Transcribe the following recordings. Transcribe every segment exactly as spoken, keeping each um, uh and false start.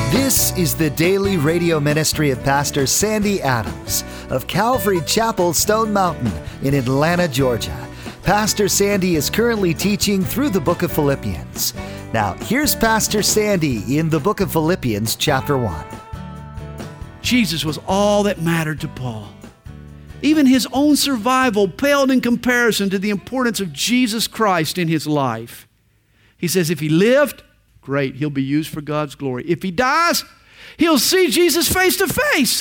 This is the daily radio ministry of Pastor Sandy Adams of Calvary Chapel, Stone Mountain in Atlanta, Georgia. Pastor Sandy is currently teaching through the book of Philippians. Now, here's Pastor Sandy in the book of Philippians, chapter one. Jesus was all that mattered to Paul. Even his own survival paled in comparison to the importance of Jesus Christ in his life. He says if he lived, great, he'll be used for God's glory. If he dies, he'll see Jesus face to face.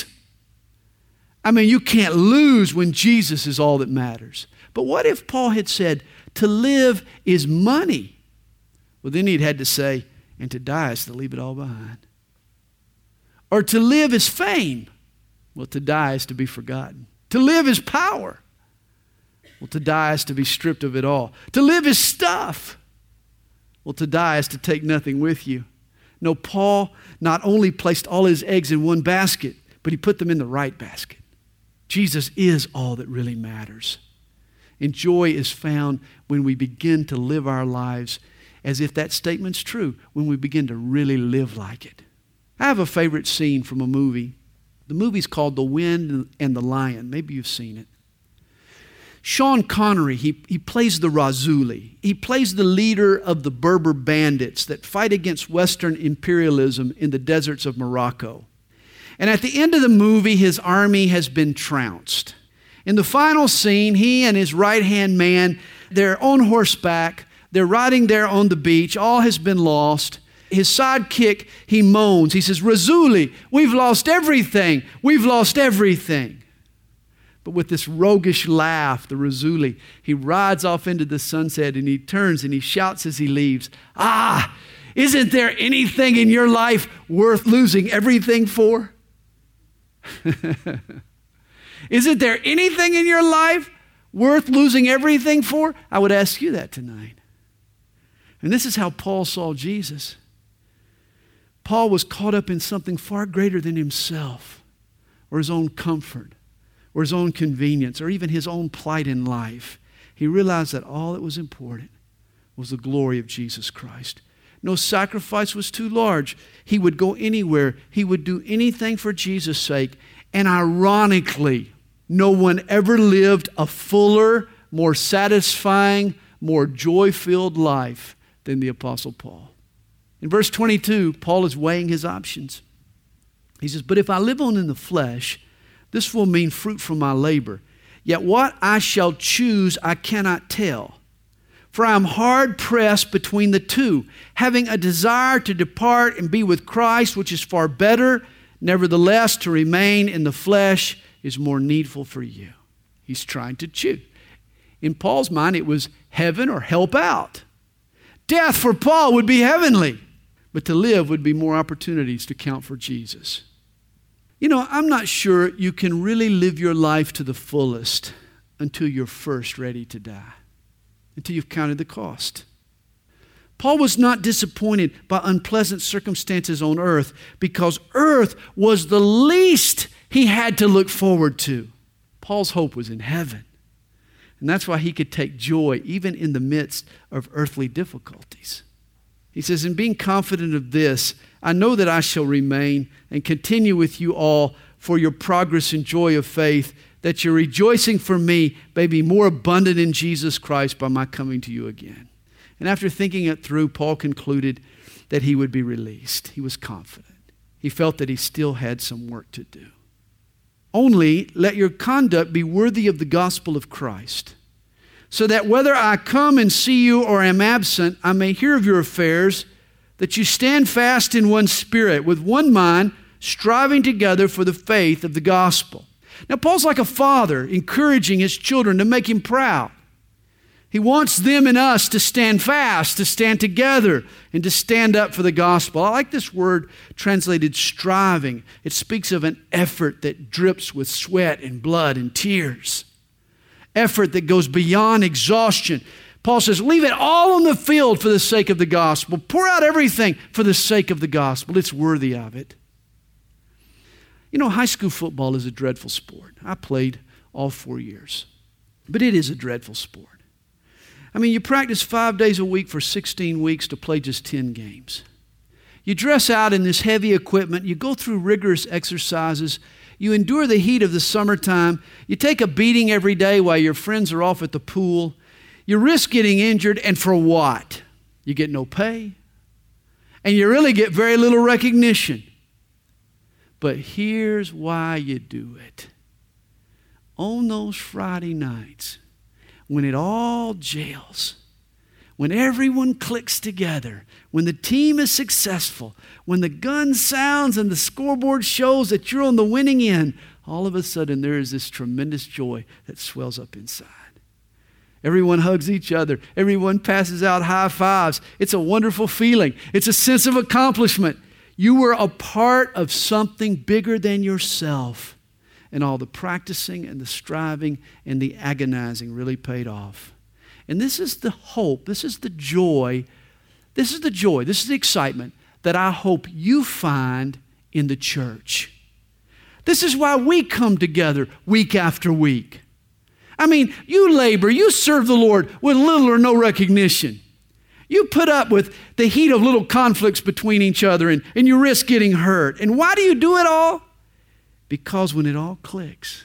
I mean, you can't lose when Jesus is all that matters. But what if Paul had said, to live is money? Well, then he'd had to say, and to die is to leave it all behind. Or to live is fame. Well, to die is to be forgotten. To live is power. Well, to die is to be stripped of it all. To live is stuff. Well, to die is to take nothing with you. No, Paul not only placed all his eggs in one basket, but he put them in the right basket. Jesus is all that really matters. And joy is found when we begin to live our lives as if that statement's true, when we begin to really live like it. I have a favorite scene from a movie. The movie's called The Wind and the Lion. Maybe you've seen it. Sean Connery, he, he plays the Razuli. He plays the leader of the Berber bandits that fight against Western imperialism in the deserts of Morocco. And at the end of the movie, his army has been trounced. In the final scene, he and his right-hand man, they're on horseback. They're riding there on the beach. All has been lost. His sidekick, he moans. He says, Razuli, we've lost everything. We've lost everything. But with this roguish laugh, the Razuli, he rides off into the sunset and he turns and he shouts as he leaves, ah, isn't there anything in your life worth losing everything for? Isn't there anything in your life worth losing everything for? I would ask you that tonight. And this is how Paul saw Jesus. Paul was caught up in something far greater than himself or his own comfort or his own convenience or even his own plight in life. He realized that all that was important was the glory of Jesus Christ. No sacrifice was too large. He would go anywhere. He would do anything for Jesus' sake. And ironically, no one ever lived a fuller, more satisfying, more joy-filled life than the Apostle Paul. In verse twenty-two, Paul is weighing his options. He says, but if I live on in the flesh, this will mean fruit from my labor. Yet what I shall choose I cannot tell. For I am hard pressed between the two, having a desire to depart and be with Christ, which is far better. Nevertheless, to remain in the flesh is more needful for you. He's trying to choose. In Paul's mind, it was heaven or help out. Death for Paul would be heavenly, but to live would be more opportunities to count for Jesus. You know, I'm not sure you can really live your life to the fullest until you're first ready to die, until you've counted the cost. Paul was not disappointed by unpleasant circumstances on earth because earth was the least he had to look forward to. Paul's hope was in heaven. And that's why he could take joy even in the midst of earthly difficulties. He says, in being confident of this, I know that I shall remain and continue with you all for your progress and joy of faith, that your rejoicing for me may be more abundant in Jesus Christ by my coming to you again. And after thinking it through, Paul concluded that he would be released. He was confident. He felt that he still had some work to do. Only let your conduct be worthy of the gospel of Christ, so that whether I come and see you or am absent, I may hear of your affairs, that you stand fast in one spirit, with one mind, striving together for the faith of the gospel. Now, Paul's like a father encouraging his children to make him proud. He wants them and us to stand fast, to stand together, and to stand up for the gospel. I like this word translated striving. It speaks of an effort that drips with sweat and blood and tears. Effort that goes beyond exhaustion. Paul says, leave it all on the field for the sake of the gospel. Pour out everything for the sake of the gospel. It's worthy of it. You know, high school football is a dreadful sport. I played all four years. But it is a dreadful sport. I mean, you practice five days a week for sixteen weeks to play just ten games. You dress out in this heavy equipment. You go through rigorous exercises. You endure the heat of the summertime. You take a beating every day while your friends are off at the pool. You risk getting injured, and for what? You get no pay, and you really get very little recognition. But here's why you do it. On those Friday nights, when it all gels, when everyone clicks together, when the team is successful, when the gun sounds and the scoreboard shows that you're on the winning end, all of a sudden there is this tremendous joy that swells up inside. Everyone hugs each other. Everyone passes out high fives. It's a wonderful feeling. It's a sense of accomplishment. You were a part of something bigger than yourself. And all the practicing and the striving and the agonizing really paid off. And this is the hope, this is the joy, this is the joy, this is the excitement that I hope you find in the church. This is why we come together week after week. I mean, you labor, you serve the Lord with little or no recognition. You put up with the heat of little conflicts between each other, and, and you risk getting hurt. And why do you do it all? Because when it all clicks,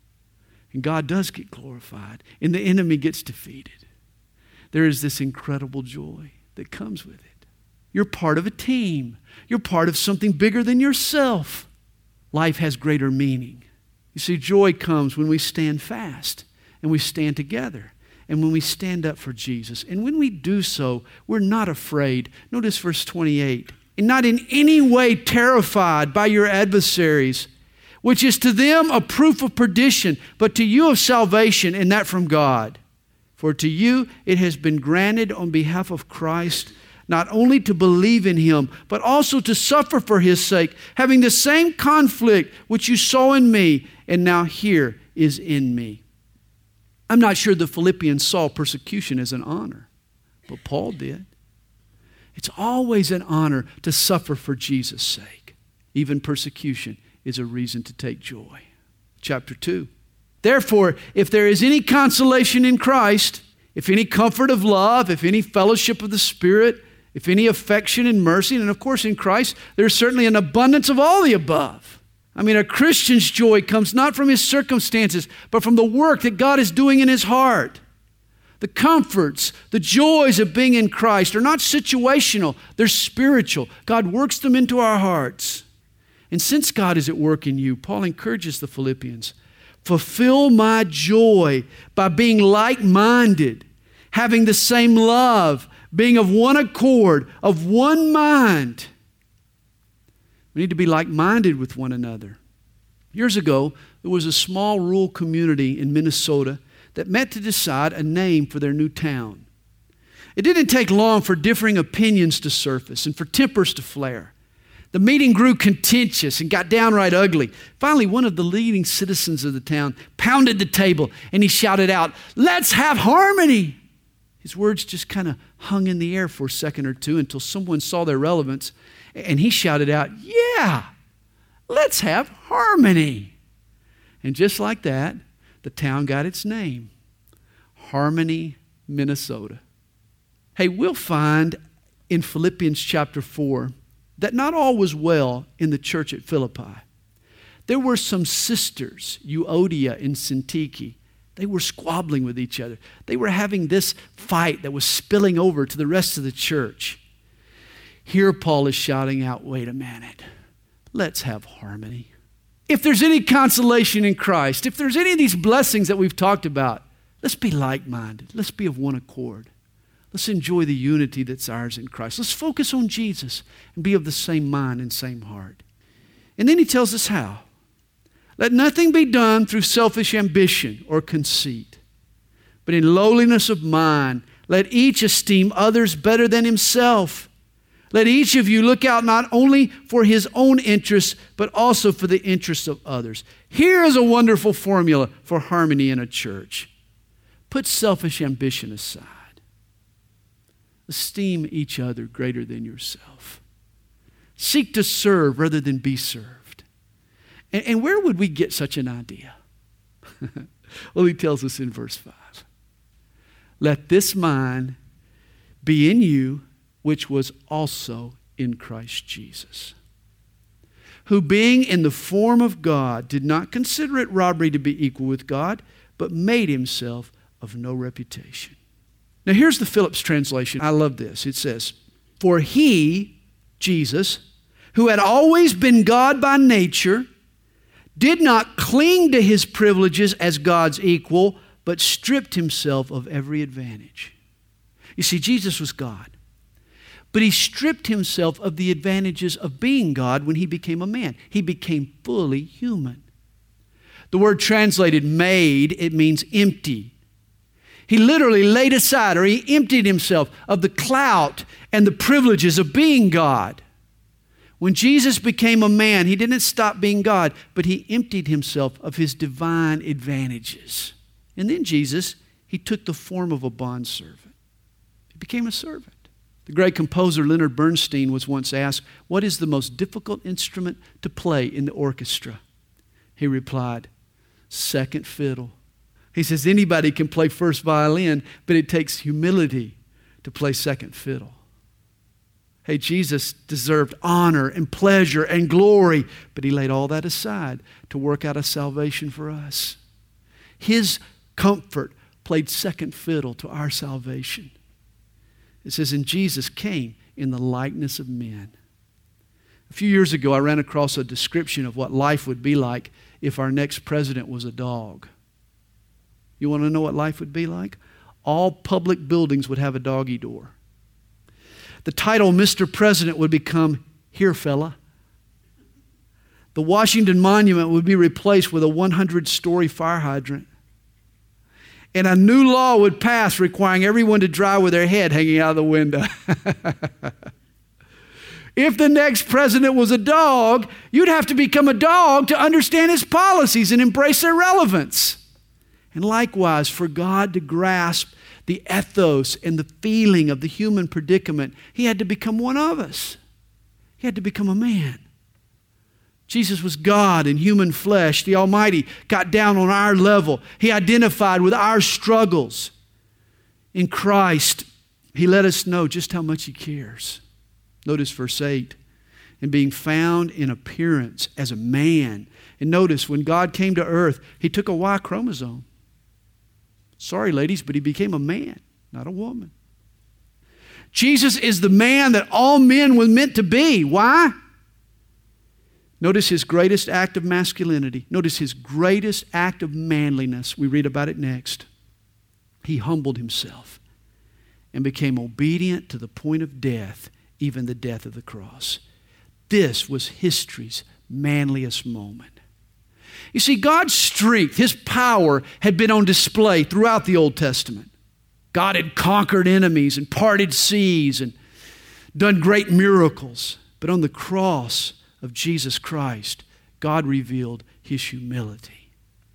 and God does get glorified, and the enemy gets defeated, there is this incredible joy that comes with it. You're part of a team. You're part of something bigger than yourself. Life has greater meaning. You see, joy comes when we stand fast and we stand together and when we stand up for Jesus. And when we do so, we're not afraid. Notice verse twenty-eight. And not in any way terrified by your adversaries, which is to them a proof of perdition, but to you of salvation, and that from God. For to you it has been granted on behalf of Christ, not only to believe in Him, but also to suffer for His sake, having the same conflict which you saw in me, and now here is in me. I'm not sure the Philippians saw persecution as an honor, but Paul did. It's always an honor to suffer for Jesus' sake. Even persecution is a reason to take joy. Chapter two. Therefore, if there is any consolation in Christ, if any comfort of love, if any fellowship of the Spirit, if any affection and mercy, and of course in Christ, there's certainly an abundance of all the above. I mean, a Christian's joy comes not from his circumstances, but from the work that God is doing in his heart. The comforts, the joys of being in Christ are not situational, they're spiritual. God works them into our hearts. And since God is at work in you, Paul encourages the Philippians, fulfill my joy by being like-minded, having the same love, being of one accord, of one mind. We need to be like-minded with one another. Years ago, there was a small rural community in Minnesota that met to decide a name for their new town. It didn't take long for differing opinions to surface and for tempers to flare. The meeting grew contentious and got downright ugly. Finally, one of the leading citizens of the town pounded the table and he shouted out, "Let's have harmony!" His words just kind of hung in the air for a second or two until someone saw their relevance and he shouted out, "Yeah, let's have harmony." And just like that, the town got its name, Harmony, Minnesota. Hey, we'll find in Philippians chapter four that not all was well in the church at Philippi. There were some sisters, Euodia and Syntyche. They were squabbling with each other. They were having this fight that was spilling over to the rest of the church. Here Paul is shouting out, wait a minute, let's have harmony. If there's any consolation in Christ, if there's any of these blessings that we've talked about, let's be like-minded. Let's be of one accord. Let's enjoy the unity that's ours in Christ. Let's focus on Jesus and be of the same mind and same heart. And then he tells us how. Let nothing be done through selfish ambition or conceit, but in lowliness of mind, let each esteem others better than himself. Let each of you look out not only for his own interests, but also for the interests of others. Here is a wonderful formula for harmony in a church. Put selfish ambition aside. Esteem each other greater than yourself. Seek to serve rather than be served. And, and where would we get such an idea? Well, he tells us in verse five. Let this mind be in you, which was also in Christ Jesus, who being in the form of God did not consider it robbery to be equal with God, but made himself of no reputation. Now here's the Phillips translation. I love this. It says, for he, Jesus, who had always been God by nature, did not cling to his privileges as God's equal, but stripped himself of every advantage. You see, Jesus was God, but he stripped himself of the advantages of being God when he became a man. He became fully human. The word translated made, it means empty. He literally laid aside, or he emptied himself of the clout and the privileges of being God. When Jesus became a man, he didn't stop being God, but he emptied himself of his divine advantages. And then Jesus, he took the form of a bondservant. He became a servant. The great composer Leonard Bernstein was once asked, what is the most difficult instrument to play in the orchestra? He replied, second fiddle. He says anybody can play first violin, but it takes humility to play second fiddle. Hey, Jesus deserved honor and pleasure and glory, but he laid all that aside to work out a salvation for us. His comfort played second fiddle to our salvation. It says, and Jesus came in the likeness of men. A few years ago, I ran across a description of what life would be like if our next president was a dog. You want to know what life would be like? All public buildings would have a doggy door. The title Mister President would become Here Fella. The Washington Monument would be replaced with a one hundred story fire hydrant. And a new law would pass requiring everyone to drive with their head hanging out of the window. If the next president was a dog, you'd have to become a dog to understand his policies and embrace their relevance. And likewise, for God to grasp the ethos and the feeling of the human predicament, he had to become one of us. He had to become a man. Jesus was God in human flesh. The Almighty got down on our level. He identified with our struggles. In Christ, he let us know just how much he cares. Notice verse eight. And being found in appearance as a man. And notice when God came to earth, he took a Y chromosome. Sorry, ladies, but he became a man, not a woman. Jesus is the man that all men were meant to be. Why? Notice his greatest act of masculinity. Notice his greatest act of manliness. We read about it next. He humbled himself and became obedient to the point of death, even the death of the cross. This was history's manliest moment. You see, God's strength, his power had been on display throughout the Old Testament. God had conquered enemies and parted seas and done great miracles. But on the cross of Jesus Christ, God revealed his humility.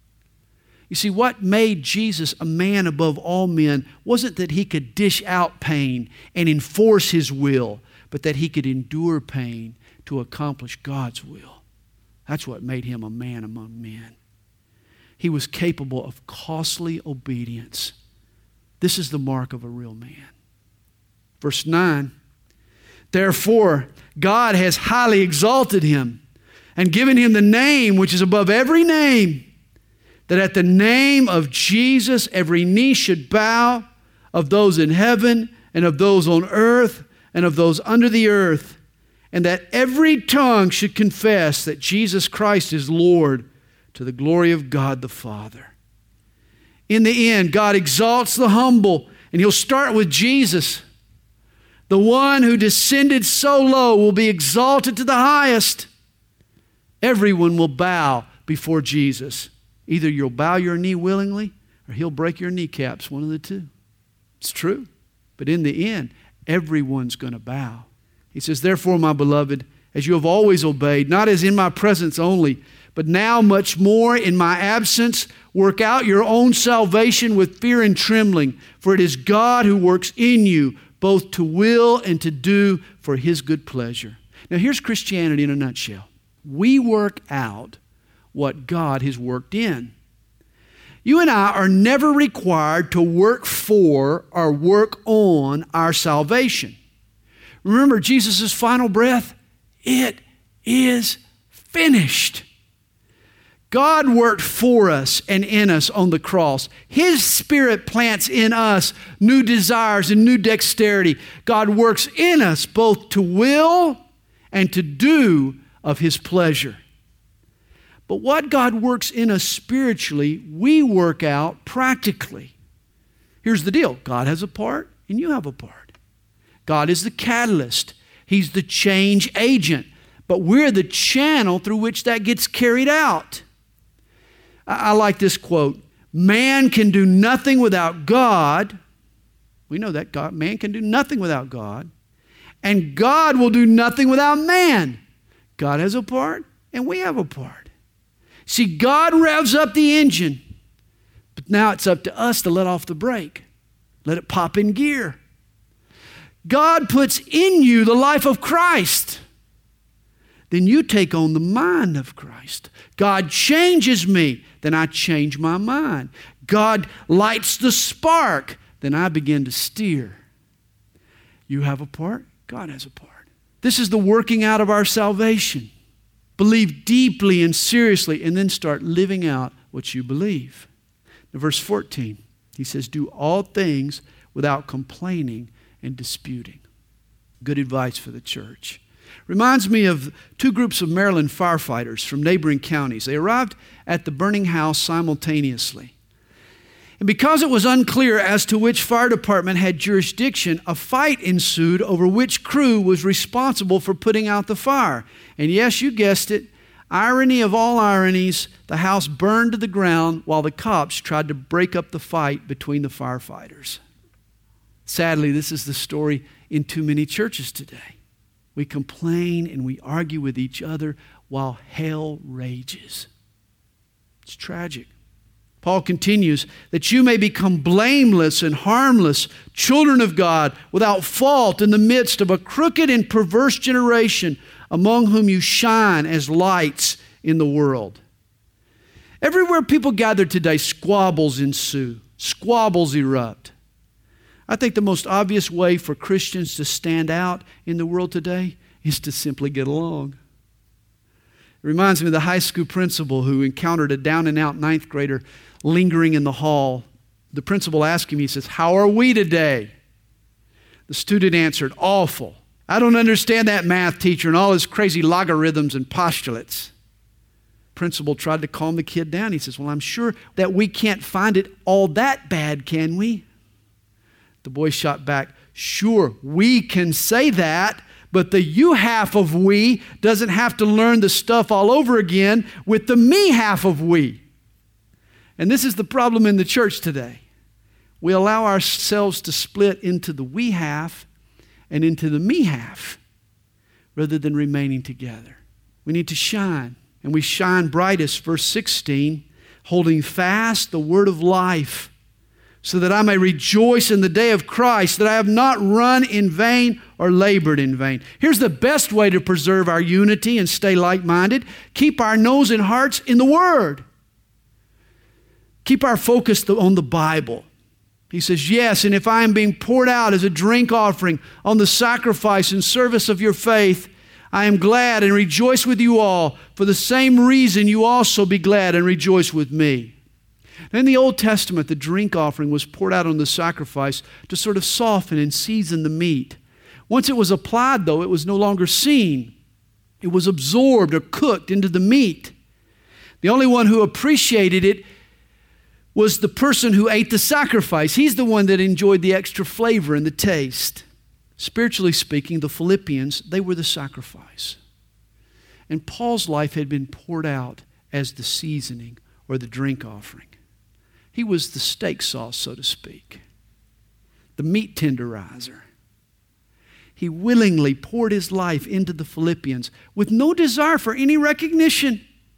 You see, what made Jesus a man above all men wasn't that he could dish out pain and enforce his will, but that he could endure pain to accomplish God's will. That's what made him a man among men. He was capable of costly obedience. This is the mark of a real man. Verse nine, therefore, God has highly exalted him and given him the name which is above every name, that at the name of Jesus every knee should bow, of those in heaven and of those on earth and of those under the earth, and that every tongue should confess that Jesus Christ is Lord, to the glory of God the Father. In the end, God exalts the humble, and he'll start with Jesus. The one who descended so low will be exalted to the highest. Everyone will bow before Jesus. Either you'll bow your knee willingly, or he'll break your kneecaps, one of the two. It's true. But in the end, everyone's going to bow. He says, therefore, my beloved, as you have always obeyed, not as in my presence only, but now much more in my absence, work out your own salvation with fear and trembling, for it is God who works in you, both to will and to do for his good pleasure. Now here's Christianity in a nutshell. We work out what God has worked in. You and I are never required to work for or work on our salvation. Remember Jesus' final breath? It is finished. God worked for us and in us on the cross. His Spirit plants in us new desires and new dexterity. God works in us both to will and to do of His pleasure. But what God works in us spiritually, we work out practically. Here's the deal. God has a part and you have a part. God is the catalyst. He's the change agent. But we're the channel through which that gets carried out. I like this quote. Man can do nothing without God. We know that God, man can do nothing without God. And God will do nothing without man. God has a part and we have a part. See, God revs up the engine, but now it's up to us to let off the brake. Let it pop in gear. God puts in you the life of Christ. Then you take on the mind of Christ. God changes me, then I change my mind. God lights the spark, then I begin to steer. You have a part, God has a part. This is the working out of our salvation. Believe deeply and seriously, and then start living out what you believe. Now, verse fourteen, he says, do all things without complaining and disputing. Good advice for the church. Reminds me of two groups of Maryland firefighters from neighboring counties. They arrived at the burning house simultaneously. And because it was unclear as to which fire department had jurisdiction, a fight ensued over which crew was responsible for putting out the fire. And yes, you guessed it, irony of all ironies, the house burned to the ground while the cops tried to break up the fight between the firefighters. Sadly, this is the story in too many churches today. We complain and we argue with each other while hell rages. It's tragic. Paul continues, that you may become blameless and harmless, children of God, without fault in the midst of a crooked and perverse generation, among whom you shine as lights in the world. Everywhere people gather today, squabbles ensue, squabbles erupt. I think the most obvious way for Christians to stand out in the world today is to simply get along. It reminds me of the high school principal who encountered a down-and-out ninth grader lingering in the hall. The principal asked him, he says, "How are we today?" The student answered, "Awful. I don't understand that math teacher and all his crazy logarithms and postulates." Principal tried to calm the kid down. He says, "Well, I'm sure that we can't find it all that bad, can we?" The boy shot back, "Sure, we can say that, but the you half of we doesn't have to learn the stuff all over again with the me half of we." And this is the problem in the church today. We allow ourselves to split into the we half and into the me half rather than remaining together. We need to shine, and we shine brightest, verse sixteen, holding fast the word of life, so that I may rejoice in the day of Christ, that I have not run in vain or labored in vain. Here's the best way to preserve our unity and stay like-minded. Keep our nose and hearts in the Word. Keep our focus on the Bible. He says, yes, and if I am being poured out as a drink offering on the sacrifice and service of your faith, I am glad and rejoice with you all. For the same reason you also be glad and rejoice with me. In the Old Testament, the drink offering was poured out on the sacrifice to sort of soften and season the meat. Once it was applied, though, it was no longer seen. It was absorbed or cooked into the meat. The only one who appreciated it was the person who ate the sacrifice. He's the one that enjoyed the extra flavor and the taste. Spiritually speaking, the Philippians, they were the sacrifice. And Paul's life had been poured out as the seasoning or the drink offering. He was the steak sauce, so to speak, the meat tenderizer. He willingly poured his life into the Philippians with no desire for any recognition.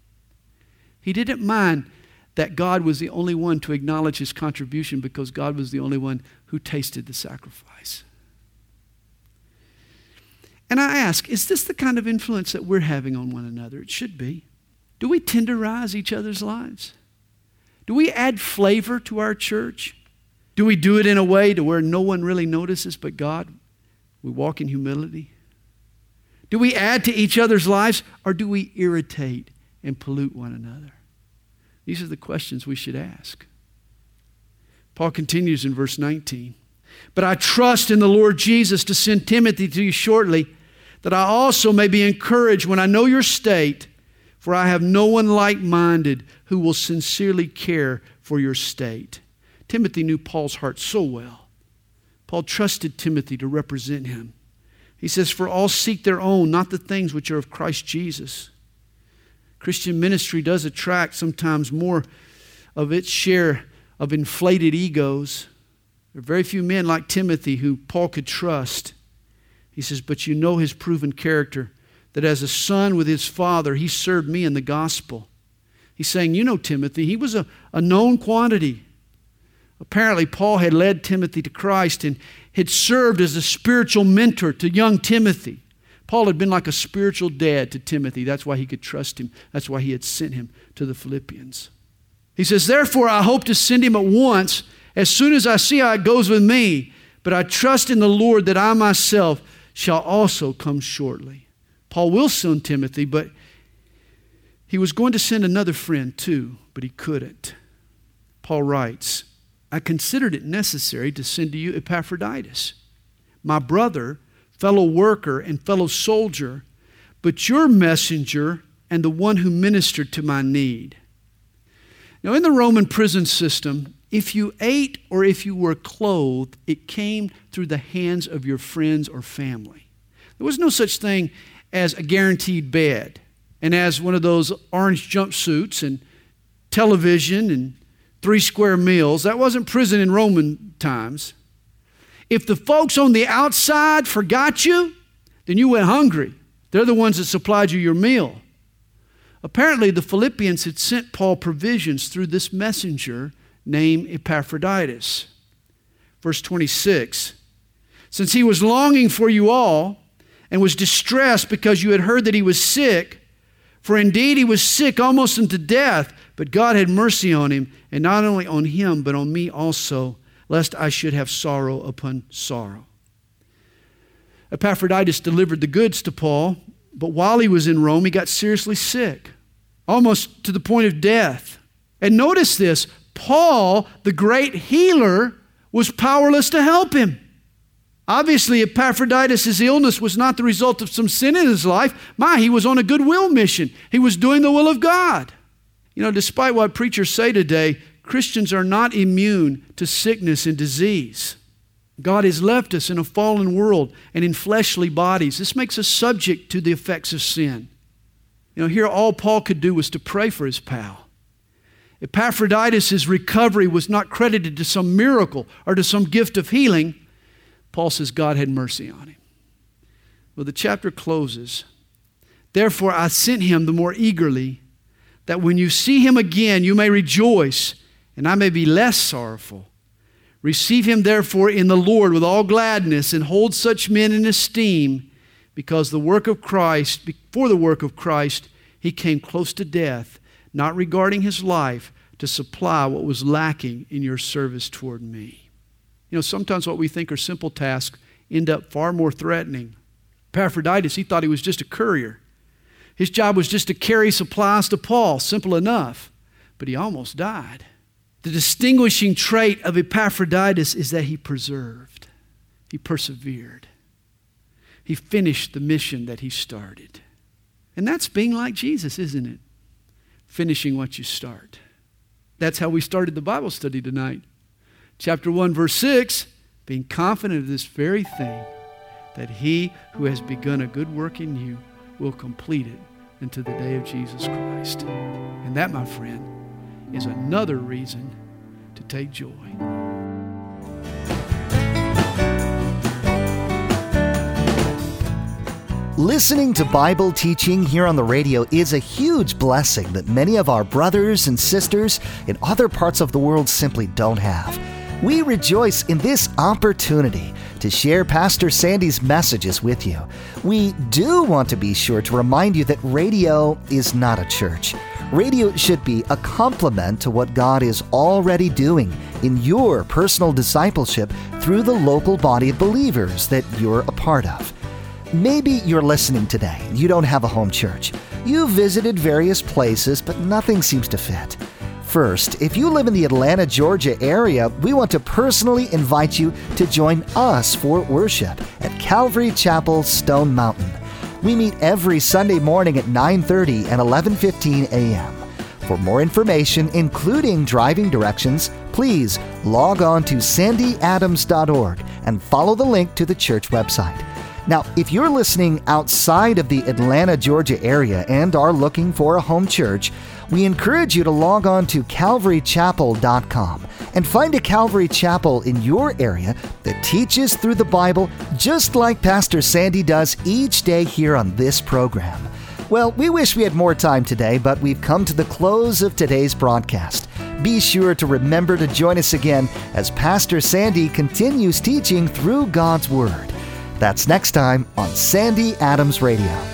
He didn't mind that God was the only one to acknowledge his contribution because God was the only one who tasted the sacrifice. And I ask, is this the kind of influence that we're having on one another? It should be. Do we tenderize each other's lives? Do we add flavor to our church? Do we do it in a way to where no one really notices but God? We walk in humility. Do we add to each other's lives, or do we irritate and pollute one another? These are the questions we should ask. Paul continues in verse nineteen. But I trust in the Lord Jesus to send Timothy to you shortly, that I also may be encouraged when I know your state, for I have no one like-minded who will sincerely care for your state. Timothy knew Paul's heart so well. Paul trusted Timothy to represent him. He says, for all seek their own, not the things which are of Christ Jesus. Christian ministry does attract sometimes more of its share of inflated egos. There are very few men like Timothy who Paul could trust. He says, but you know his proven character, that as a son with his father, he served me in the gospel. He's saying, you know Timothy, he was a, a known quantity. Apparently, Paul had led Timothy to Christ and had served as a spiritual mentor to young Timothy. Paul had been like a spiritual dad to Timothy. That's why he could trust him. That's why he had sent him to the Philippians. He says, therefore, I hope to send him at once, as soon as I see how it goes with me. But I trust in the Lord that I myself shall also come shortly. Paul will send Timothy, but he was going to send another friend too, but he couldn't. Paul writes, I considered it necessary to send to you Epaphroditus, my brother, fellow worker, and fellow soldier, but your messenger and the one who ministered to my need. Now, in the Roman prison system, if you ate or if you were clothed, it came through the hands of your friends or family. There was no such thing as a guaranteed bed and as one of those orange jumpsuits and television and three square meals. That wasn't prison in Roman times. If the folks on the outside forgot you, then you went hungry. They're the ones that supplied you your meal. Apparently, the Philippians had sent Paul provisions through this messenger named Epaphroditus. Verse twenty-six, since he was longing for you all and was distressed because you had heard that he was sick, for indeed he was sick almost unto death, but God had mercy on him, and not only on him, but on me also, lest I should have sorrow upon sorrow. Epaphroditus delivered the goods to Paul, but while he was in Rome, he got seriously sick, almost to the point of death. And notice this, Paul, the great healer, was powerless to help him. Obviously, Epaphroditus' illness was not the result of some sin in his life. My, he was on a goodwill mission. He was doing the will of God. You know, despite what preachers say today, Christians are not immune to sickness and disease. God has left us in a fallen world and in fleshly bodies. This makes us subject to the effects of sin. You know, here all Paul could do was to pray for his pal. Epaphroditus' recovery was not credited to some miracle or to some gift of healing. Paul says God had mercy on him. Well, the chapter closes. Therefore, I sent him the more eagerly, that when you see him again, you may rejoice, and I may be less sorrowful. Receive him, therefore, in the Lord with all gladness, and hold such men in esteem, because the work of Christ, for the work of Christ, he came close to death, not regarding his life, to supply what was lacking in your service toward me. You know, sometimes what we think are simple tasks end up far more threatening. Epaphroditus, he thought he was just a courier. His job was just to carry supplies to Paul, simple enough, but he almost died. The distinguishing trait of Epaphroditus is that he persevered. He persevered. He finished the mission that he started. And that's being like Jesus, isn't it? Finishing what you start. That's how we started the Bible study tonight. Chapter one, verse six, being confident of this very thing, that he who has begun a good work in you will complete it until the day of Jesus Christ. And that, my friend, is another reason to take joy. Listening to Bible teaching here on the radio is a huge blessing that many of our brothers and sisters in other parts of the world simply don't have. We rejoice in this opportunity to share Pastor Sandy's messages with you. We do want to be sure to remind you that radio is not a church. Radio should be a complement to what God is already doing in your personal discipleship through the local body of believers that you're a part of. Maybe you're listening today. You don't have a home church. You've visited various places, but nothing seems to fit. First, if you live in the Atlanta, Georgia area, we want to personally invite you to join us for worship at Calvary Chapel, Stone Mountain. We meet every Sunday morning at nine thirty and eleven fifteen a.m. For more information, including driving directions, please log on to sandy adams dot org and follow the link to the church website. Now, if you're listening outside of the Atlanta, Georgia area and are looking for a home church, we encourage you to log on to calvary chapel dot com and find a Calvary Chapel in your area that teaches through the Bible just like Pastor Sandy does each day here on this program. Well, we wish we had more time today, but we've come to the close of today's broadcast. Be sure to remember to join us again as Pastor Sandy continues teaching through God's Word. That's next time on Sandy Adams Radio.